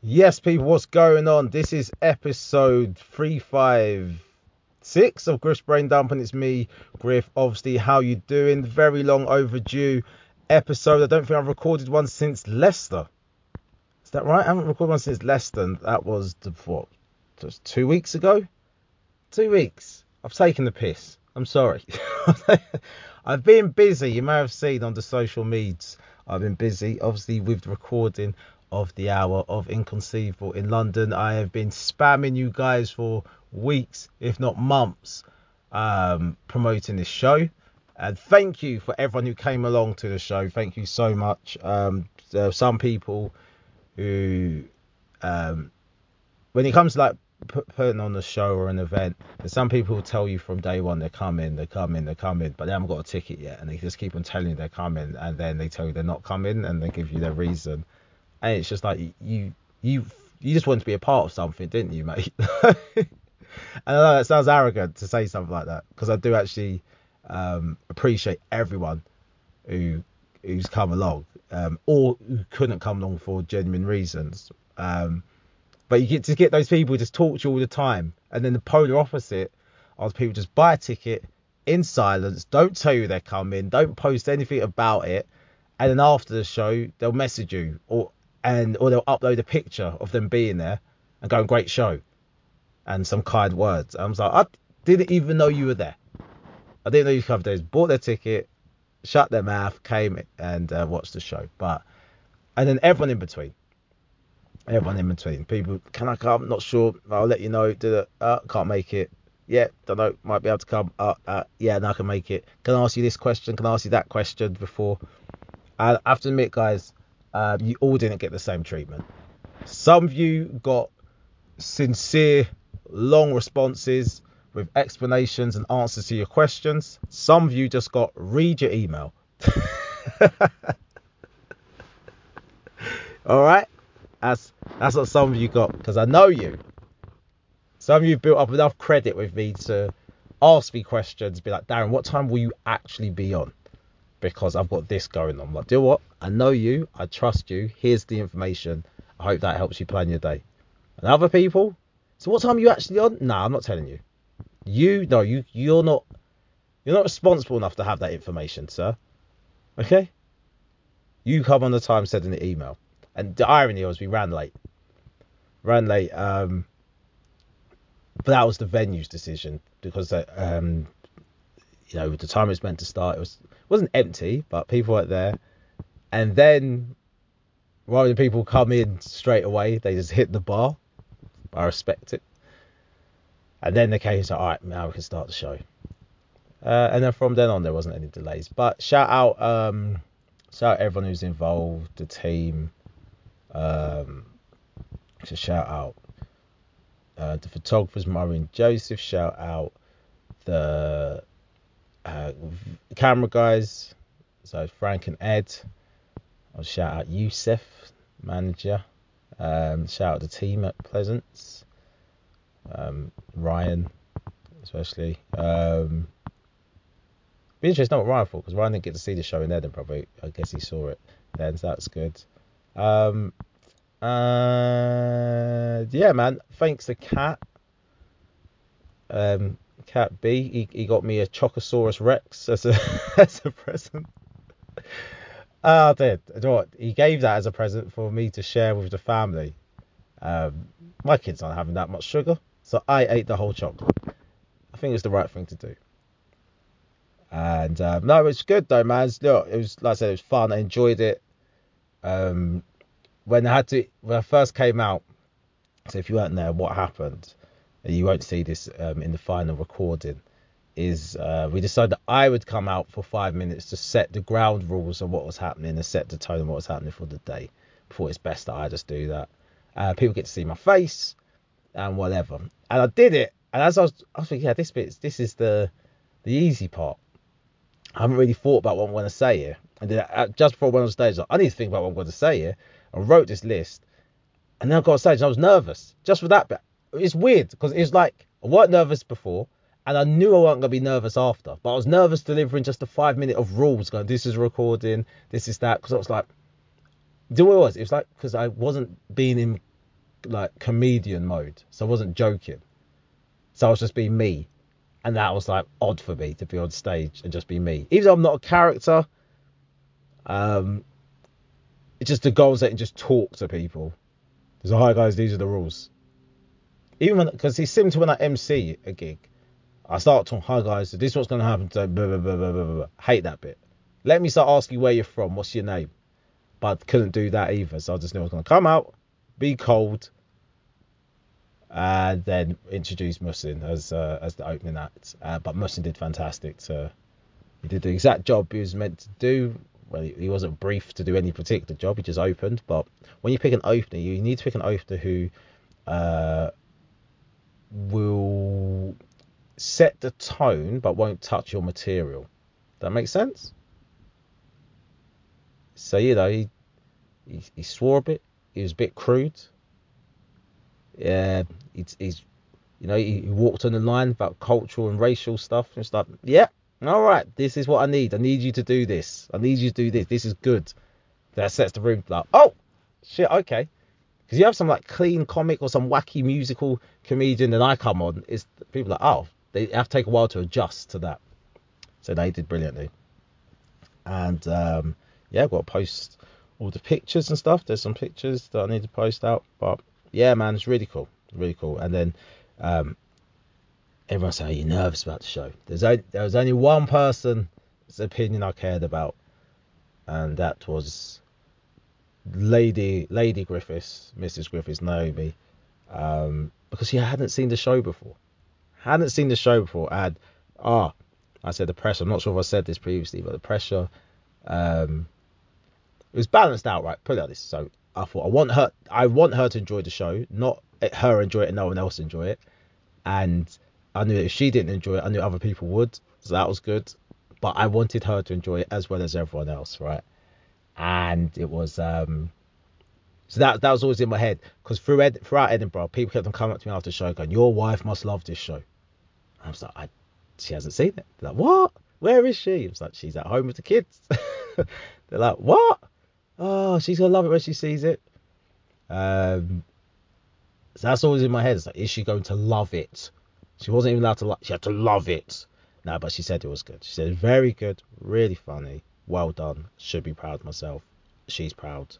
Yes, people, what's going on? This is episode 356 of Griff's Brain Dump, and it's me, Griff. Obviously, how you doing? Very long overdue episode. I don't think I've recorded one since Leicester. Is that right? I haven't recorded one since Leicester. And that was just 2 weeks ago? 2 weeks. I've taken the piss. I'm sorry. I've been busy. You may have seen on the social medias. I've been busy, obviously, with the recording of the hour of Inconceivable in London. I have been spamming you guys for weeks, if not months, promoting this show. And thank you for everyone who came along to the show. Thank you so much. There are some people who, when it comes to like putting on a show or an event, there's some people who tell you from day one they're coming, but they haven't got a ticket yet, and they just keep on telling you they're coming, and then they tell you they're not coming, and they give you their reason, and it's just like you just wanted to be a part of something, didn't you, mate? And I know that sounds arrogant to say something like that, because I do actually appreciate everyone who's come along, or who couldn't come along for genuine reasons. But you get those people who just talk to you all the time, and then the polar opposite are people just buy a ticket in silence, don't tell you they're coming, don't post anything about it, and then after the show they'll message you or they'll upload a picture of them being there and going, great show, and some kind words. I was like, I didn't even know you were there. I didn't know you covered those. Bought their ticket, shut their mouth, came and watched the show. And then everyone in between. People, can I come? Not sure. I'll let you know. Can't make it. Yeah, don't know. Might be able to come. Yeah, no, I can make it. Can I ask you this question? Can I ask you that question before? I have to admit, guys, you all didn't get the same treatment. Some of you got sincere, long responses with explanations and answers to your questions. Some of you just got read your email. All right, that's what some of you got, because I know you. Some of you built up enough credit with me to ask me questions, be like, Darren, what time will you actually be on? Because I've got this going on. I'm like, do you know what? I know you. I trust you. Here's the information. I hope that helps you plan your day. And other people, so what time are you actually on? Nah, I'm not telling you. You're not responsible enough to have that information, sir. Okay? You come on the time said in the email. And the irony was we ran late. But that was the venue's decision, because the time it was meant to start, it wasn't empty, but people weren't there. And then rather than people come in straight away, they just hit the bar. I respect it. And then they came and said, all right, now we can start the show. And then from then on, there wasn't any delays. But shout out everyone who's involved, the team. To shout out the photographers, Murray and Joseph. Shout out the camera guys, so Frank and Ed. I'll shout out Youssef, manager. Shout out the team at Pleasance, Ryan especially. Be interesting to know what Ryan thought, because Ryan didn't get to see the show in Edinburgh, but I guess he saw it then, so that's good. Yeah, man, thanks to Cat. Cat B, he got me a Chocosaurus Rex as a present. I did. You know what? He gave that as a present for me to share with the family. My kids aren't having that much sugar, so I ate the whole chocolate. I think it's the right thing to do. And no, it's good though, man. Look, it was, like I said, it was fun. I enjoyed it. When I first came out, so if you weren't there, what happened? You won't see this in the final recording. Is we decided that I would come out for 5 minutes to set the ground rules of what was happening and set the tone of what was happening for the day. Before, it's best that I just do that. People get to see my face and whatever. And I did it. And as I was thinking, yeah, this is the easy part. I haven't really thought about what I'm going to say here. And then just before I went on stage, I need to think about what I'm going to say here. I wrote this list. And then I got on stage and I was nervous. Just for that bit. It's weird, because it's like I weren't nervous before. And I knew I wasn't going to be nervous after. But I was nervous delivering just a 5 minute of rules. Going, this is recording, this is that. Because I was like, do you know what it was? It was like, because I wasn't being like comedian mode, so I wasn't joking. So I was just being me, and that was like odd for me to be on stage and just be me, even though I'm not a character. It's just the goal is that and just talk to people. So hi guys, these are the rules. Even when, because it's similar to when I MC a gig, I start talking, hi guys, so this is what's going to happen today, blah, blah, blah, blah, blah, blah. Hate that bit. Let me start asking where you're from, what's your name? But I couldn't do that either, so I just knew I was going to come out, be cold, and then introduce Muhsin as the opening act. But Muhsin did fantastic. He did the exact job he was meant to do. Well, he wasn't briefed to do any particular job, he just opened. But when you pick an opener, you need to pick an opener who will set the tone but won't touch your material. That makes sense? So, he swore a bit. He was a bit crude. Yeah, he's he walked on the line about cultural and racial stuff and stuff. Yeah, all right, this is what I need. I need you to do this. I need you to do this. This is good. That sets the room like, oh, shit, okay. Because you have some like clean comic or some wacky musical comedian, and I come on, it's people like, oh, they have to take a while to adjust to that. So they did brilliantly. And I've got to post all the pictures and stuff. There's some pictures that I need to post out. But yeah, man, it's really cool. Really cool. And then everyone said, are you nervous about the show? There was only one person's opinion I cared about, and that was Lady Griffiths, Mrs. Griffiths, Naomi, because she hadn't seen the show before. I said the pressure. I'm not sure if I said this previously, but the pressure, it was balanced out, right? Put it like this. So I thought I want her to enjoy the show, not her enjoy it and no one else enjoy it. And I knew if she didn't enjoy it, I knew other people would. So that was good. But I wanted her to enjoy it as well as everyone else, right? And it was so that was always in my head, because throughout Edinburgh, people kept on coming up to me after the show going, your wife must love this show. I was like, she hasn't seen it. They're like, what? Where is she? I was like, she's at home with the kids. They're like, what? Oh, she's gonna love it when she sees it. So that's always in my head. It's like, is she going to love it? She wasn't even allowed to she had to love it. No, but she said it was good. She said very good, really funny, well done. Should be proud of myself. She's proud.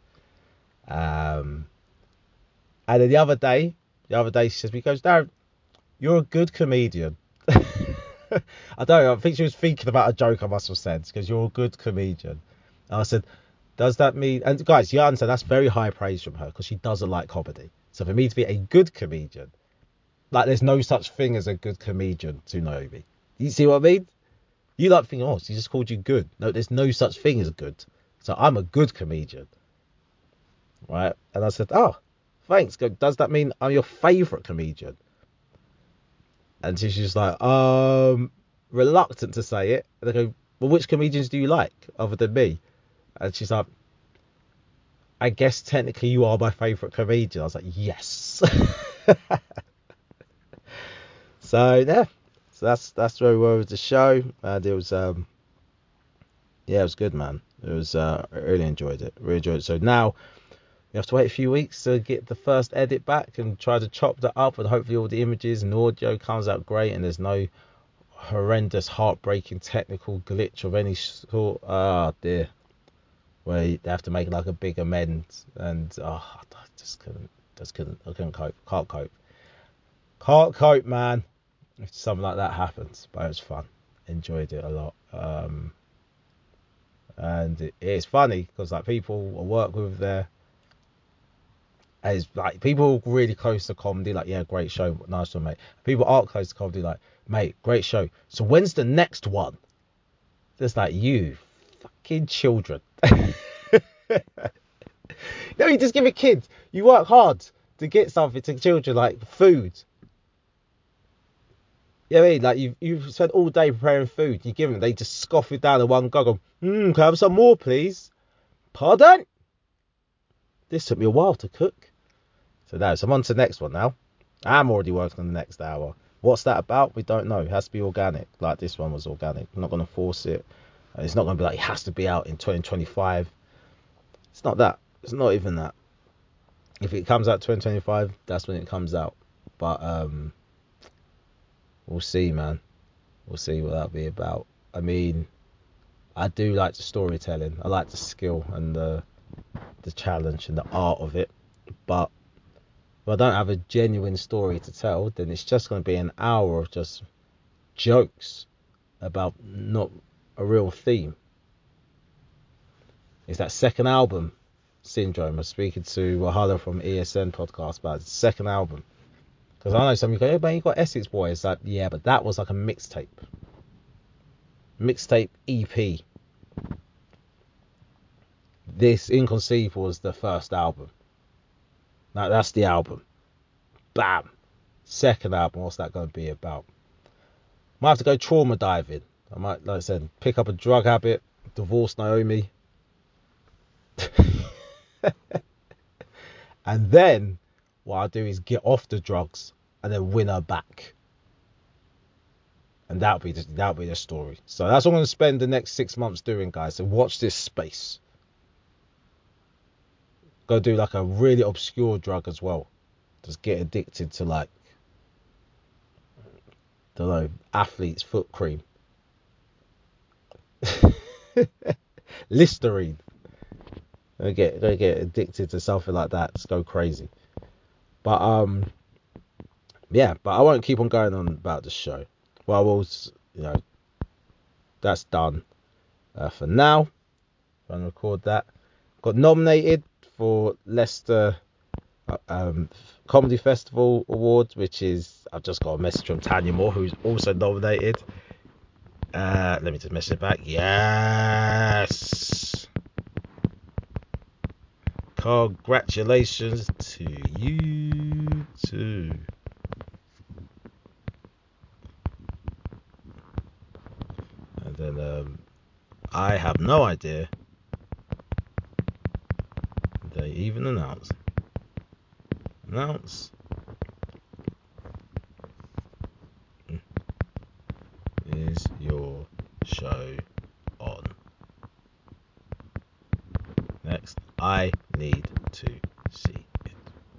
And then the other day she says, because Darren, you're a good comedian. I don't know, I think she was thinking about a joke I must have said, because you're a good comedian. And I said, does that mean, and guys, you understand that's very high praise from her, because she doesn't like comedy. So for me to be a good comedian, like there's no such thing as a good comedian to Naomi. You see what I mean? You like thinking, oh, she just called you good. No, there's no such thing as good. So I'm a good comedian. Right? And I said, oh, thanks. Does that mean I'm your favourite comedian? And she's just like, reluctant to say it. And I go, well, which comedians do you like other than me? And she's like, I guess technically you are my favourite comedian. I was like, yes. So yeah, so that's where we were with the show, and it was it was good, man. It was I really enjoyed it. So now we have to wait a few weeks to get the first edit back and try to chop that up, and hopefully all the images and audio comes out great, and there's no horrendous, heartbreaking technical glitch of any sort. Ah, dear, where they have to make like a big amend, and I just couldn't, I couldn't cope, can't cope, man. If something like that happens, but it was fun, enjoyed it a lot. And it's funny because like people I work with there, it's like people really close to comedy, like, yeah, great show, nice one, mate. People aren't close to comedy, like, mate, great show, so when's the next one? Just like, you fucking children. No, you just give it kids. You work hard to get something to children, like food. Yeah, I mean, like you've spent all day preparing food. You give them, they just scoff it down in one go. Go, can I have some more, please? Pardon? This took me a while to cook. So I'm on to the next one now. I'm already working on the next hour. What's that about? We don't know. It has to be organic. Like this one was organic. I'm not going to force it. It's not going to be like it has to be out in 2025. It's not that. It's not even that. If it comes out 2025, that's when it comes out. But we'll see, man. We'll see what that'll be about. I mean, I do like the storytelling. I like the skill and the challenge and the art of it. But if I don't have a genuine story to tell, then it's just going to be an hour of just jokes about not a real theme. It's that second album syndrome. I was speaking to Wahala from ESN podcast about the second album. Because I know some people go, "Hey, man, you got Essex Boy." It's like, yeah, but that was like a mixtape. Mixtape EP. This Inconceivable was the first album. Now that's the album. Bam. Second album, what's that going to be about? Might have to go trauma diving. I might, like I said, pick up a drug habit, divorce Naomi. And then what I'll do is get off the drugs and then win her back. And that'll be the story. So that's what I'm going to spend the next 6 months doing, guys. So watch this space. Go do like a really obscure drug as well. Just get addicted to like, don't know, athlete's foot cream. Listerine. Go get addicted to something like that. Just go crazy. But yeah, but I won't keep on going on about the show. Well, that's done for now. I'm gonna record that. Got nominated for Leicester Comedy Festival Awards, which is, I've just got a message from Tanya Moore, who's also nominated. Let me just message back. Yes. Congratulations to you too. And then I have no idea they even announce is your show on. Next, I need to see it.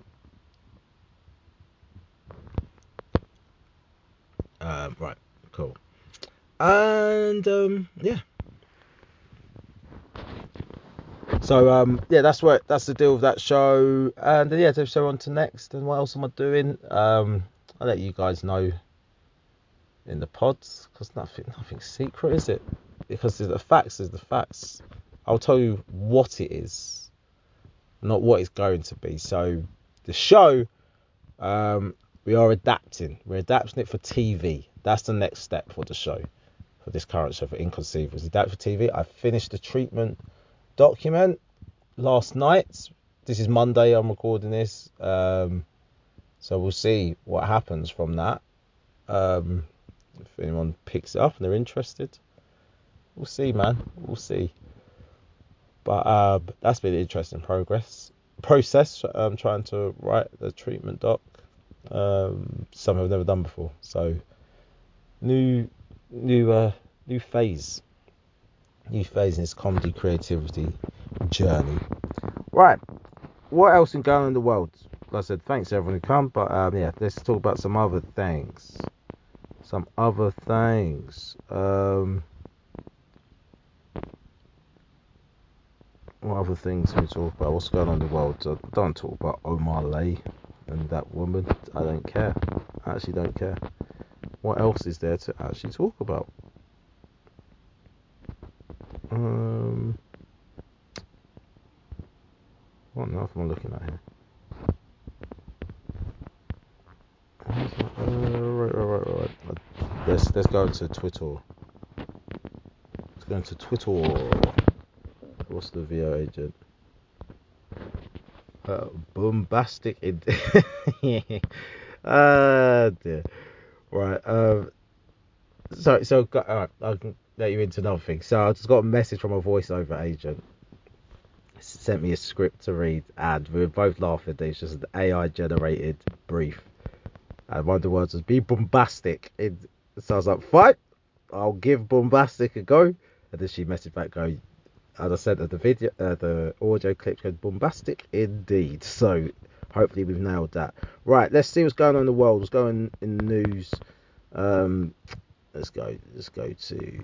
Right, cool. And yeah. So yeah, that's the deal with that show. And yeah, so on to next. And what else am I doing? I'll let you guys know in the pods, because nothing's secret, is it? Because the facts is the facts. I'll tell you what it is, not what it's going to be. So the show, we are adapting. We're adapting it for TV. That's the next step for the show, for this current show, for Inconceivable. Adapt for TV. I finished the treatment document last night. This is Monday. I'm recording this. So we'll see what happens from that. If anyone picks it up and they're interested, we'll see, man. We'll see. But that's been an interesting process. Trying to write the treatment doc. Something I've never done before. So new phase. New phase in this comedy creativity journey. Right. What else is going on in the world? Like I said, thanks everyone who come. But yeah, let's talk about some other things. What other things can we talk about? What's going on in the world? So don't talk about Omar Lay and that woman. I don't care. I actually don't care. What else is there to actually talk about? What else am I looking at here? Right. Let's go to Twitter. Let's go into Twitter. What's the VO agent? Bombastic. Dear. Right. So alright, I can let you into another thing. So I just got a message from a voiceover agent. Sent me a script to read, and we were both laughing. It's just an AI generated brief, and one of the words was "be bombastic." So I was like, "Fine, I'll give bombastic a go." And then she messaged back, "Go, as I said, the audio clip goes bombastic indeed. So hopefully we've nailed that. Right, let's see what's going on in the world. What's going in the news? Um, let's go to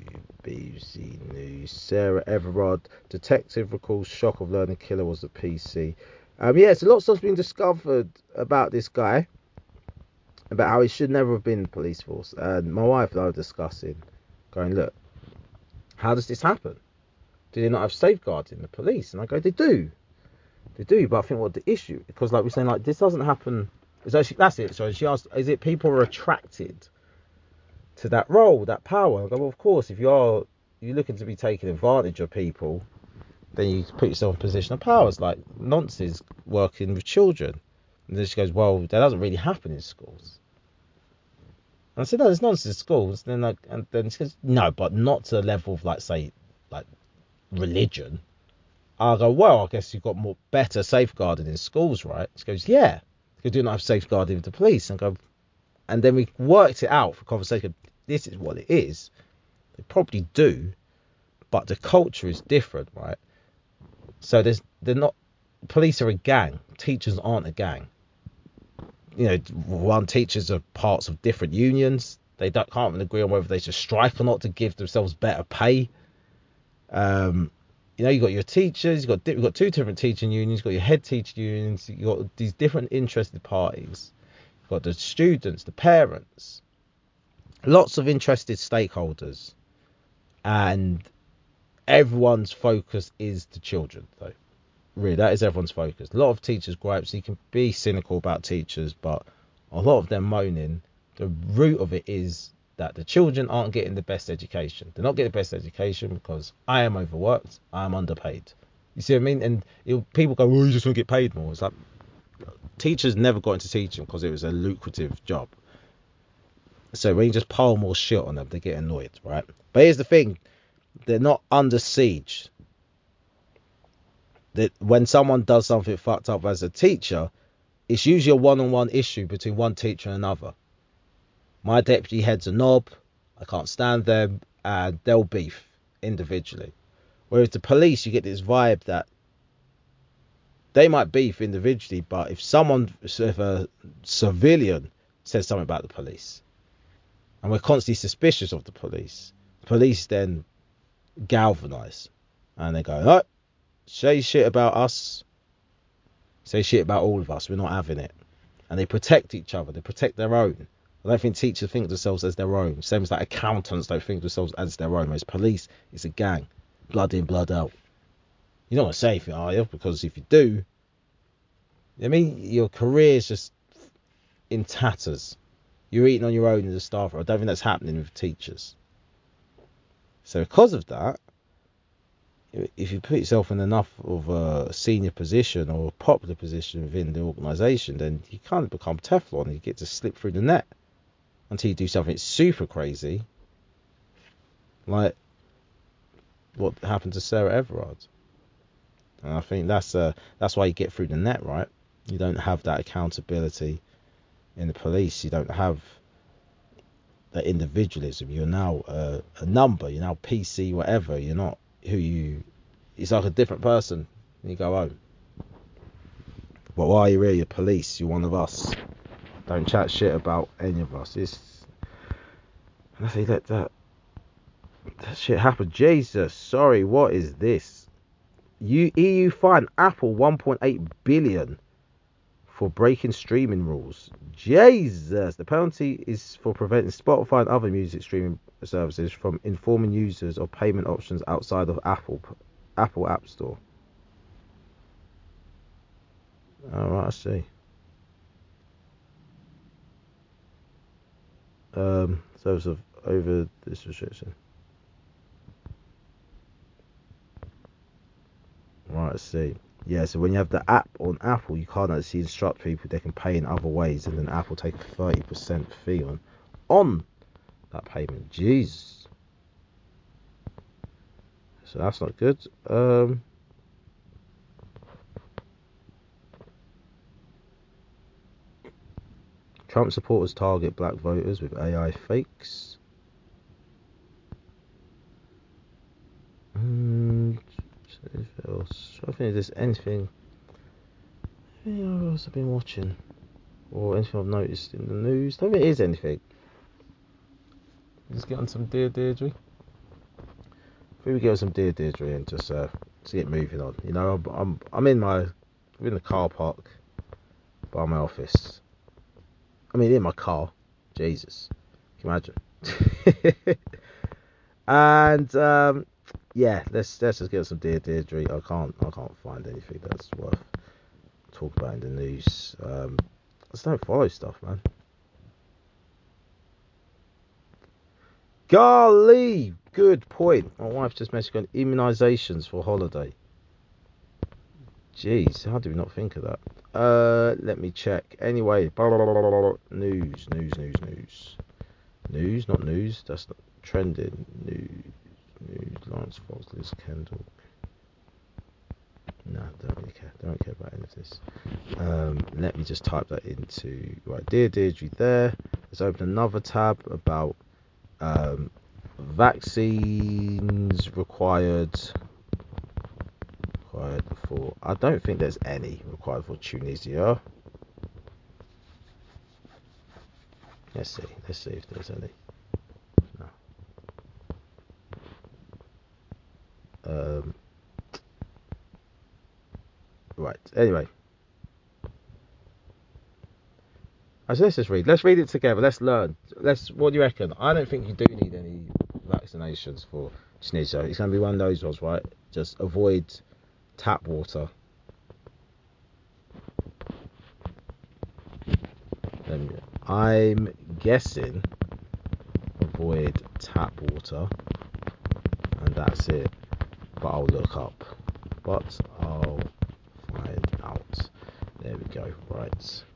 BBC News. Sarah Everard, detective recalls shock of learning killer was a PC. Yeah, so lots has been discovered about this guy, about how he should never have been in the police force. And my wife and I were discussing, going, look, how does this happen? Do they not have safeguarding the police? And I go, they do, but I think what the issue, because like we're saying, like this doesn't happen. It's actually, that's it. So she asked, is it people are attracted to that role, that power? I go, well, of course, if you're looking to be taking advantage of people, then you put yourself in a position of power. It's like nonsense working with children. And then she goes, well, that doesn't really happen in schools. And I said, no, there's nonsense in schools. And then she goes, no, but not to the level of like, say, like religion. I go, well, I guess you've got better safeguarding in schools, right? She goes, yeah. You do not have safeguarding with the police. And go, and then we worked it out for conversation. This is what it is. They probably do, but the culture is different, right? So they're not. Police are a gang. Teachers aren't a gang. You know, one, teachers are parts of different unions. They can't even agree on whether they should strike or not to give themselves better pay. You know, you got your teachers, you've got two different teaching unions, you've got your head teacher unions, you've got these different interested parties, you've got the students, the parents, lots of interested stakeholders, and everyone's focus is the children, though. Really, that is everyone's focus. A lot of teachers gripe, so you can be cynical about teachers, but a lot of them moaning, the root of it is that the children aren't getting the best education. They're not getting the best education because I am overworked, I am underpaid. You see what I mean? And people go, well, you just want to get paid more. It's like, teachers never got into teaching because it was a lucrative job. So when you just pile more shit on them, they get annoyed, right? But here's the thing, they're not under siege. That when someone does something fucked up as a teacher, it's usually a one-on-one issue between one teacher and another. My deputy head's a knob, I can't stand them, and they'll beef individually. Whereas the police, you get this vibe that they might beef individually, but if a civilian says something about the police, and we're constantly suspicious of the police then galvanise, and they go, oh, say shit about us, say shit about all of us, we're not having it. And they protect each other, they protect their own. I don't think teachers think of themselves as their own. Same as like accountants don't think of themselves as their own. Whereas police, it's a gang. Blood in, blood out. You don't want to say anything, are you? Because if you do, I mean, your career is just in tatters. You're eating on your own as a staffer. I don't think that's happening with teachers. So because of that, if you put yourself in enough of a senior position or a popular position within the organisation, then you kind of become Teflon and you get to slip through the net until you do something super crazy, like what happened to Sarah Everard. And I think that's why you get through the net, right? You don't have that accountability in the police. You don't have that individualism. You're now a number. You're now PC, whatever. You're not who you. It's like a different person when you go home. But why are you here? You're police. You're one of us. Don't chat shit about any of us. I say that shit happened. Jesus, sorry. What is this? EU fine Apple 1.8 billion for breaking streaming rules. Jesus, the penalty is for preventing Spotify and other music streaming services from informing users of payment options outside of Apple App Store. Alright, I see. Service of over this restriction. Right, I see. Yeah, so when you have the app on Apple, you can't actually instruct people they can pay in other ways, and then Apple take a 30% fee on that payment. Jeez. So that's not good. Trump supporters target black voters with AI fakes. think there's anything else I've been watching or anything I've noticed in the news. I don't think there is anything. Let's get on some Dear Deirdre. Maybe we get on some Dear Deirdre and just to get moving on. You know, I'm in the car park by my office. I mean, in my car. Jesus, can you imagine? And yeah, let's just get some Dear Deirdre. I can't find anything that's worth talking about in the news. I just don't follow stuff, man. Golly, good point. My wife just messaged on immunisations for holiday. Jeez, how do we not think of that? Let me check. Anyway, news. News, not news. That's not trending. News. Lawrence Fox, Liz Kendall. No, don't really care. Don't care about any of this. Let me just type that into right. Dear Deirdre, there. Let's open another tab about vaccines required for. I don't think there's any required for Tunisia. Let's see if there's any. No. Right. Anyway. So let's just read. Let's read it together. Let's learn. What do you reckon? I don't think you do need any vaccinations for Tunisia. It's going to be one of those ones, right? Just avoid tap water. I'm guessing avoid tap water, and that's it. But I'll look up. But I'll find out. There we go. Right.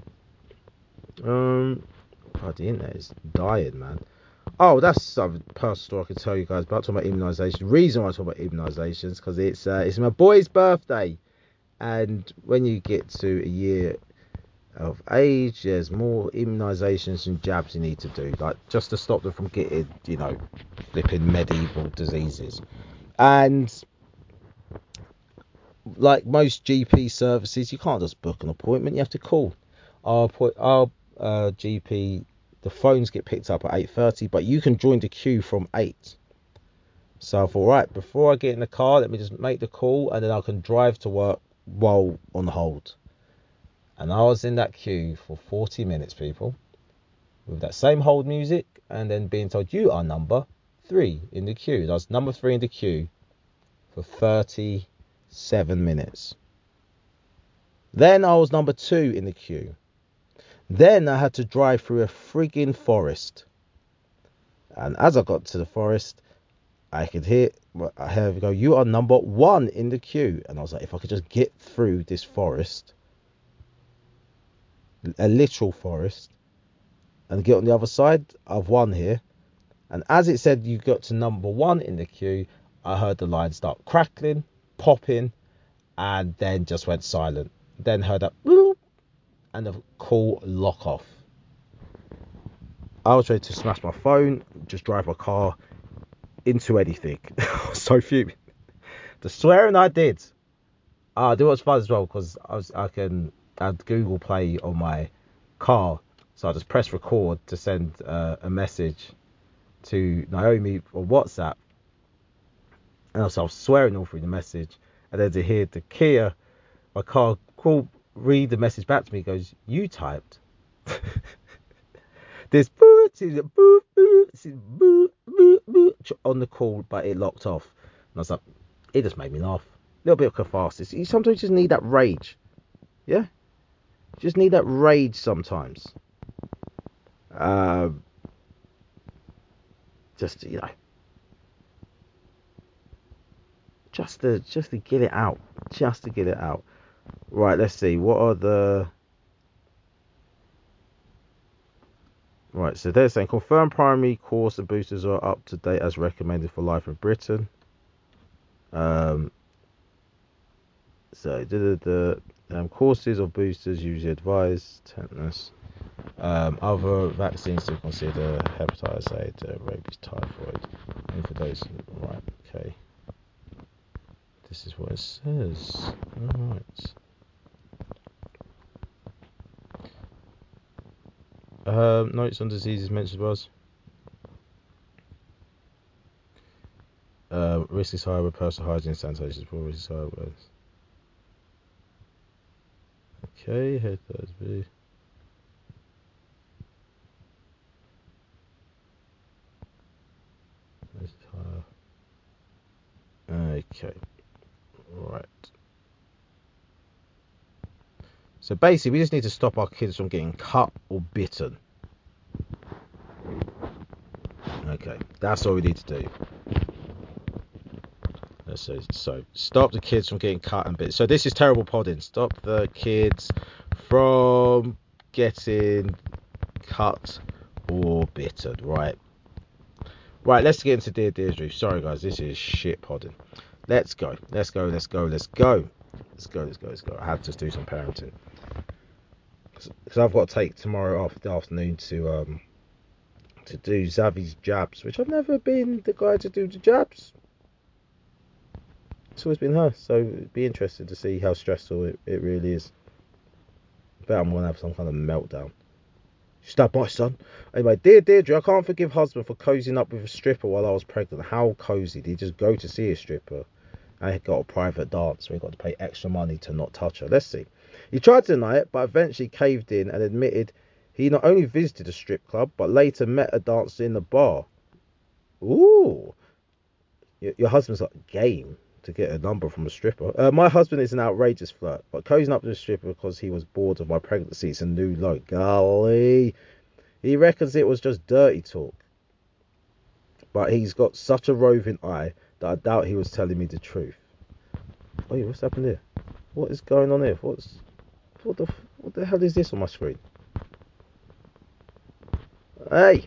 The internet is dying, man. Oh, that's a personal story I can tell you guys about. Talking about immunisation. The reason why I talk about immunisations because it's my boy's birthday, and when you get to a year of age, there's more immunisations and jabs you need to do, like just to stop them from getting, flipping medieval diseases. And like most GP services, you can't just book an appointment. You have to call. Our GP, the phones get picked up at 8:30, but you can join the queue from 8. So I thought, right, before I get in the car, let me just make the call, and then I can drive to work while on hold. And I was in that queue for 40 minutes, people, with that same hold music, and then being told you are number 3 in the queue. I was number 3 in the queue for 37 minutes. Then I was number 2 in the queue. Then I had to drive through a frigging forest. And as I got to the forest, I could hear her go, you are number 1 in the queue. And I was like, if I could just get through this forest, a literal forest, and get on the other side, I've won here. And as it said you got to number 1 in the queue, I heard the line start crackling, popping, and then just went silent. Then heard that boop, and the call lock off. I was ready to smash my phone, just drive my car into anything. So fuming. The swearing I did. I do what's fun as well because I had Google Play on my car, so I just press record to send a message to Naomi on WhatsApp, and also I was swearing all through the message, and then to hear the Kia, my car, read the message back to me, goes, you typed. This on the call, but it locked off. And I was like, it just made me laugh. A little bit of catharsis. You sometimes just need that rage. Yeah? You just need that rage sometimes. Just to get it out. Just to get it out. Right, let's see. What are the... Right, so they're saying confirmed primary course and boosters are up to date as recommended for life in Britain. So the courses of boosters usually advise tetanus. Other vaccines to consider: hepatitis A, rabies, typhoid. And for those, right? Okay. This is what it says. Alright. Notes on diseases mentioned was. Risk is higher with personal hygiene sanitation for risk is higher with. Okay, head B. Risk is higher. Okay. Right. So basically, we just need to stop our kids from getting cut or bitten. Okay, that's all we need to do. So stop the kids from getting cut and bitten. So this is terrible podding. Stop the kids from getting cut or bitten. Right. Right, let's get into Dear Deirdre. Sorry guys, this is shit podding. Let's go. I had to do some parenting. Because I've got to take tomorrow off the afternoon to do Zavi's jabs, which I've never been the guy to do the jabs. It's always been her, so it'd be interesting to see how stressful it really is. I bet I'm going to have some kind of meltdown. Stab my son. Anyway, Dear Deirdre, I can't forgive husband for cozying up with a stripper while I was pregnant. How cozy? Did he just go to see a stripper? I got a private dance where he got to pay extra money to not touch her. Let's see. He tried to deny it, but eventually caved in and admitted he not only visited a strip club, but later met a dancer in the bar. Ooh. Your husband's got game to get a number from a stripper. My husband is an outrageous flirt, but cozying up to a stripper because he was bored of my pregnancy is a new low. Golly. He reckons it was just dirty talk. But he's got such a roving eye that I doubt he was telling me the truth. Wait, what's happened here? What is going on here? What the hell is this on my screen? Hey!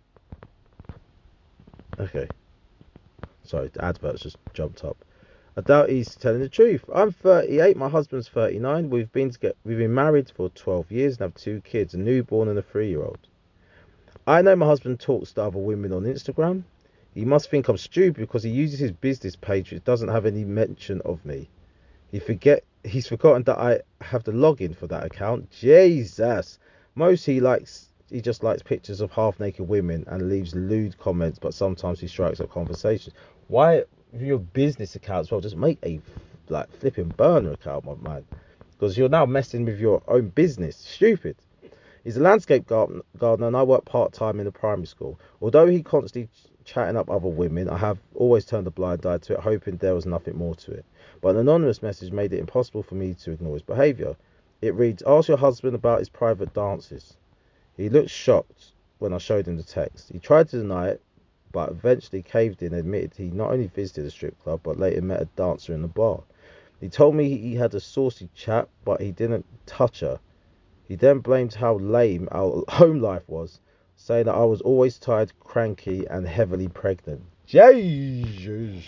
Okay. Sorry, the advert's just jumped up. I doubt he's telling the truth. I'm 38, my husband's 39. We've been married for 12 years and have 2 kids, a newborn and a 3-year-old. I know my husband talks to other women on Instagram. He must think I'm stupid because he uses his business page which doesn't have any mention of me. He's forgotten that I have the login for that account. Jesus. Most he just likes pictures of half-naked women and leaves lewd comments, but sometimes he strikes up conversations. Why, with your business account as well, just make a flipping burner account, my man, because you're now messing with your own business. Stupid. He's a landscape gardener and I work part-time in a primary school. Although he constantly chatting up other women, I have always turned a blind eye to it, hoping there was nothing more to it. But an anonymous message made it impossible for me to ignore his behaviour. It reads, ask your husband about his private dances. He looked shocked when I showed him the text. He tried to deny it, but eventually caved in and admitted he not only visited a strip club, but later met a dancer in the bar. He told me he had a saucy chat, but he didn't touch her. He then blamed how lame our home life was, saying that I was always tired, cranky, and heavily pregnant. Jesus.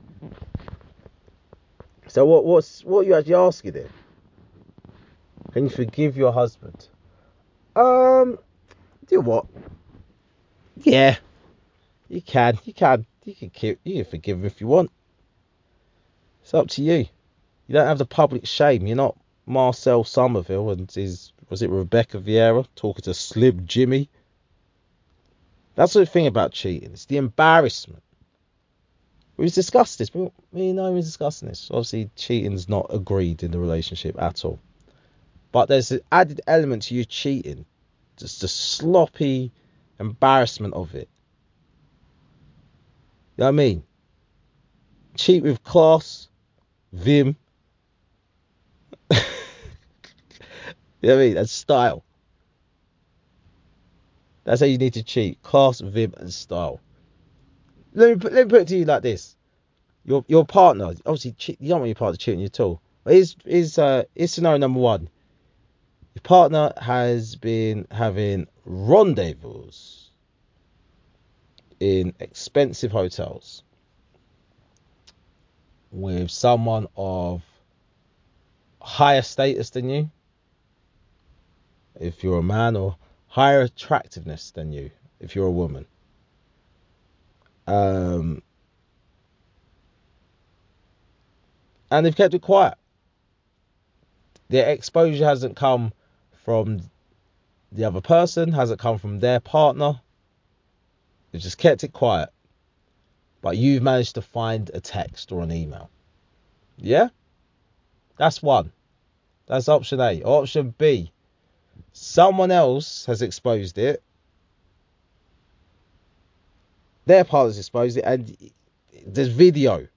So what are you actually asking here? Can you forgive your husband? Do what? Yeah, you can. You can forgive him if you want. It's up to you. You don't have the public shame. You're not Marcel Somerville and was it Rebecca Vieira talking to Slim Jimmy? That's the thing about cheating. It's the embarrassment. We've discussed this. We're discussing this. Obviously, cheating's not agreed in the relationship at all. But there's an added element to you cheating. Just the sloppy embarrassment of it. You know what I mean? Cheat with class, vim. You know what I mean? And style. That's how you need to cheat. Class, vim, and style. Let me put it to you like this. Your partner, obviously, you don't want your partner cheating you at all. Is scenario number 1. Your partner has been having rendezvous in expensive hotels with someone of higher status than you, if you're a man, or higher attractiveness than you, if you're a woman. And they've kept it quiet. Their exposure hasn't come from the other person, hasn't come from their partner. They've just kept it quiet. But you've managed to find a text or an email. Yeah? That's one. That's option A. Option B. Someone else has exposed it. Their partner's exposed it, and there's video.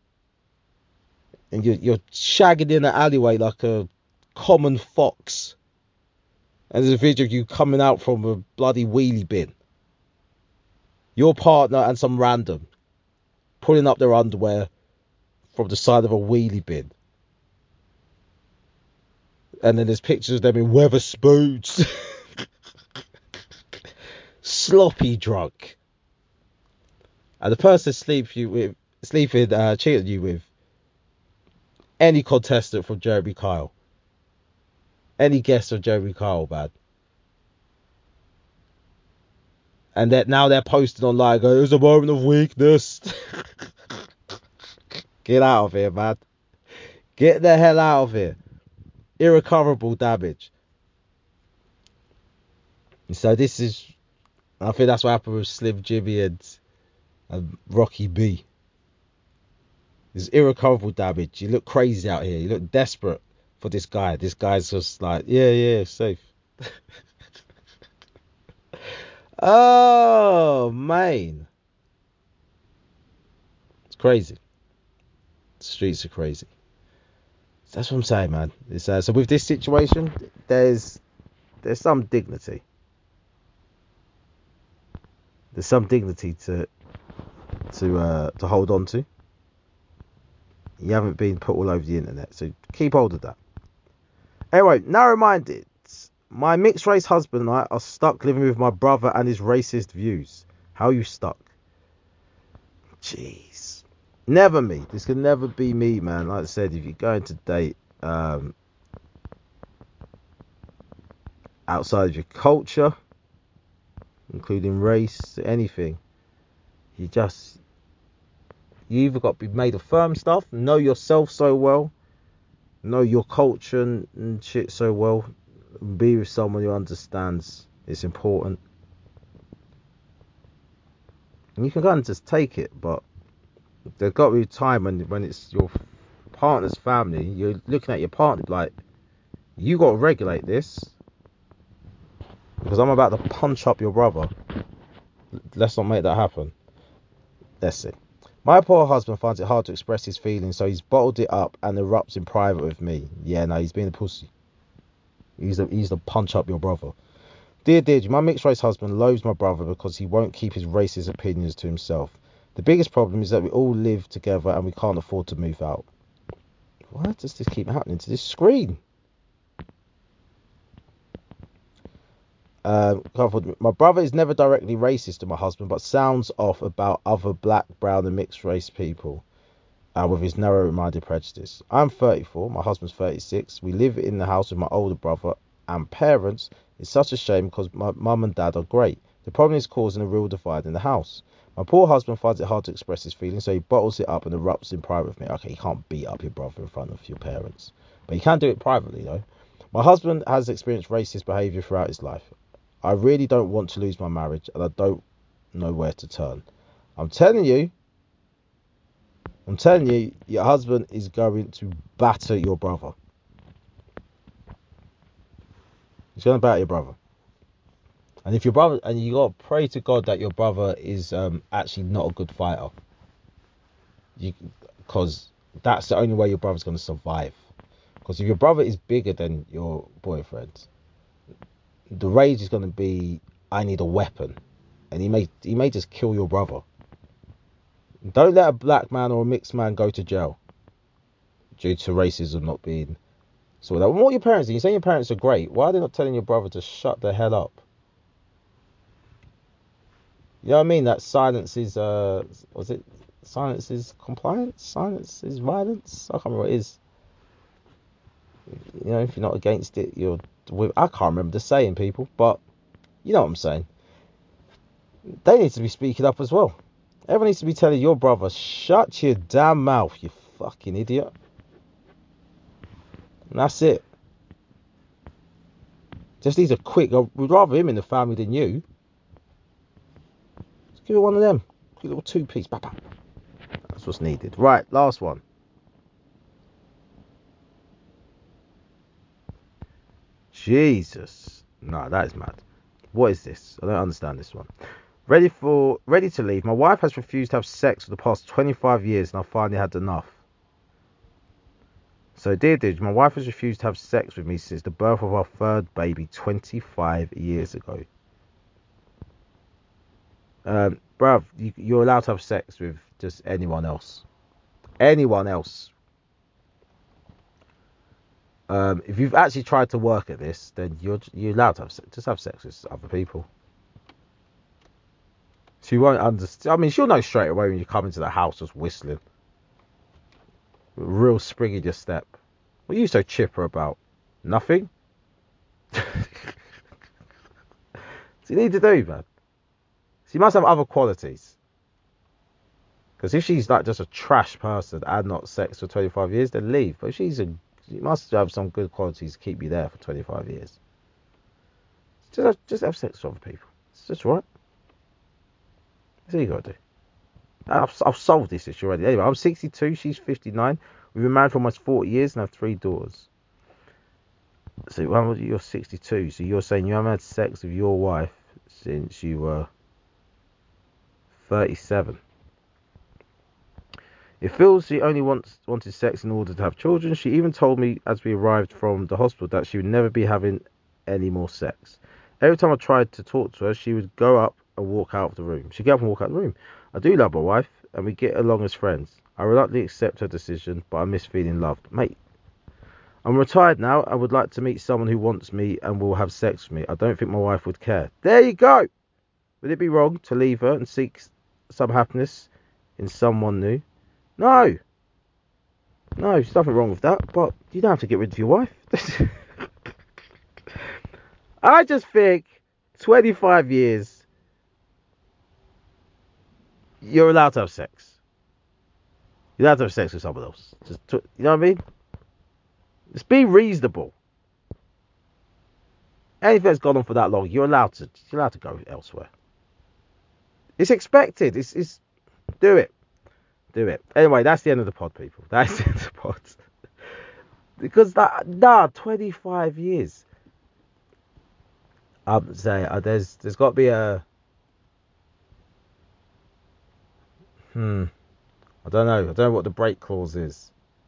And you're shagging in an alleyway like a common fox. And there's a video of you coming out from a bloody wheelie bin. Your partner and some random pulling up their underwear from the side of a wheelie bin. And then there's pictures of them in Weatherspoons. Sloppy drunk. And the person cheating you with any contestant from Jeremy Kyle. Any guest of Jeremy Kyle, man. And that now they're posting online going, it was a moment of weakness. Get out of here, man. Get the hell out of here. Irrecoverable damage. So this is, I think that's what happened with Slim Jimmy and Rocky B. There's irrecoverable damage. You look crazy out here. You look desperate for this guy. This guy's just like, yeah, safe. Oh, man. It's crazy. The streets are crazy. That's what I'm saying, man. It's, so with this situation, there's some dignity. There's some dignity to hold on to. You haven't been put all over the internet, so keep hold of that. Anyway, narrow-minded. My mixed race husband and I are stuck living with my brother and his racist views. How are you stuck? Jeez. Never me. This can never be me, man. Like I said, if you're going to date outside of your culture, including race, anything, you either got to be made of firm stuff, know yourself so well, know your culture and shit so well, be with someone who understands it's important. And you can kind of just take it, but there's got to be a time when it's your partner's family, you're looking at your partner like, you got to regulate this, because I'm about to punch up your brother. Let's not make that happen. Let's see. My poor husband finds it hard to express his feelings, so he's bottled it up and erupts in private with me. Yeah, no, he's being a pussy. He's the punch up your brother. Dear Deirdre, my mixed race husband loathes my brother because he won't keep his racist opinions to himself. The biggest problem is that we all live together and we can't afford to move out. Why does this keep happening to this screen? My brother is never directly racist to my husband, but sounds off about other black, brown, and mixed race people with his narrow-minded prejudice. I'm 34, my husband's 36. We live in the house with my older brother and parents. It's such a shame because my mum and dad are great. The problem is causing a real divide in the house. My poor husband finds it hard to express his feelings, so he bottles it up and erupts in private with me. Okay, you can't beat up your brother in front of your parents, but you can do it privately, though. My husband has experienced racist behaviour throughout his life. I really don't want to lose my marriage, and I don't know where to turn. I'm telling you, your husband is going to batter your brother. He's going to batter your brother. And if your brother, and you got to pray to God that your brother is actually not a good fighter. Because that's the only way your brother's going to survive. Because if your brother is bigger than your boyfriend, the rage is going to be, I need a weapon. And he may just kill your brother. Don't let a black man or a mixed man go to jail due to racism not being sorted out. What are your parents doing? You say your parents are great. Why are they not telling your brother to shut the hell up? You know what I mean? That silence is silence is compliance? Silence is violence? I can't remember what it is. You know, if you're not against it, you're with. I can't remember the saying, people, but you know what I'm saying. They need to be speaking up as well. Everyone needs to be telling your brother, shut your damn mouth, you fucking idiot. And that's it. Just needs a quick. We'd rather him in the family than you. Just give it one of them. Quick little 2-piece. Bap, bap. That's what's needed. Right, last one. Jesus. No, that is mad. What is this? I don't understand this one. Ready to leave. My wife has refused to have sex for the past 25 years and I finally had enough. So, dear dude, my wife has refused to have sex with me since the birth of our third baby 25 years ago. Bruv, you're allowed to have sex with just anyone else. Anyone else. If you've actually tried to work at this, then you're allowed to have sex with other people. She won't understand. I mean, she'll know straight away when you come into the house just whistling. Real spring in your step. What are you so chipper about? Nothing? What do you need to do, man? She must have other qualities. Because if she's like just a trash person and not sex for 25 years, then leave. But if she must have some good qualities to keep you there for 25 years. Just have sex with other people. It's just right. That's all you got to do. I've solved this issue already. Anyway, I'm 62, she's 59. We've been married for almost 40 years and have 3 daughters. So you're 62, so you're saying you haven't had sex with your wife since you were 37. It feels she only wanted sex in order to have children. She even told me as we arrived from the hospital that she would never be having any more sex. Every time I tried to talk to her, she would go up and walk out of the room. She'd get up and walk out of the room. I do love my wife, and we get along as friends. I reluctantly accept her decision, but I miss feeling loved. Mate, I'm retired now. I would like to meet someone who wants me and will have sex with me. I don't think my wife would care. There you go. Would it be wrong to leave her and seek some happiness in someone new? No, there's nothing wrong with that, but you don't have to get rid of your wife. I just think 25 years, you're allowed to have sex. You're allowed to have sex with someone else. You know what I mean? Just be reasonable. Anything that's gone on for that long, you're allowed to go elsewhere. It's expected. It's do it. Do it. Anyway, that's the end of the pod, people. That's the end of the pod. Because 25 years. I'm saying there's got to be a I don't know. I don't know what the break clause is.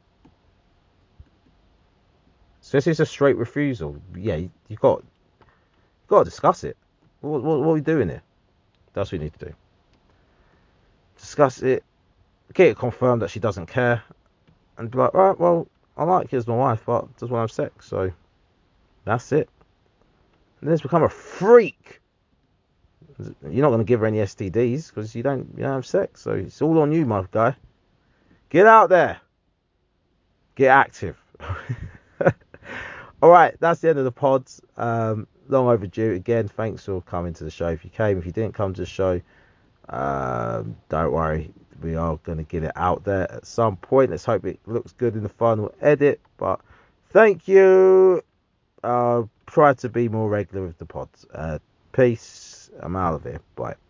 So this is a straight refusal. Yeah, you got to discuss it. What are we doing here? That's what we need to do. Discuss it. Get it confirmed that she doesn't care, and be like, all right, well, I like you as my wife, but I just want to have sex, so that's it. And then it's become a freak. You're not going to give her any STDs because you don't have sex, so it's all on you, my guy. Get out there. Get active. All right, that's the end of the pod. Long overdue. Again, thanks for coming to the show. If you came, if you didn't come to the show, don't worry. We are going to get it out there at some point. Let's hope it looks good in the final edit. But thank you. Try to be more regular with the pods. Peace. I'm out of here. Bye.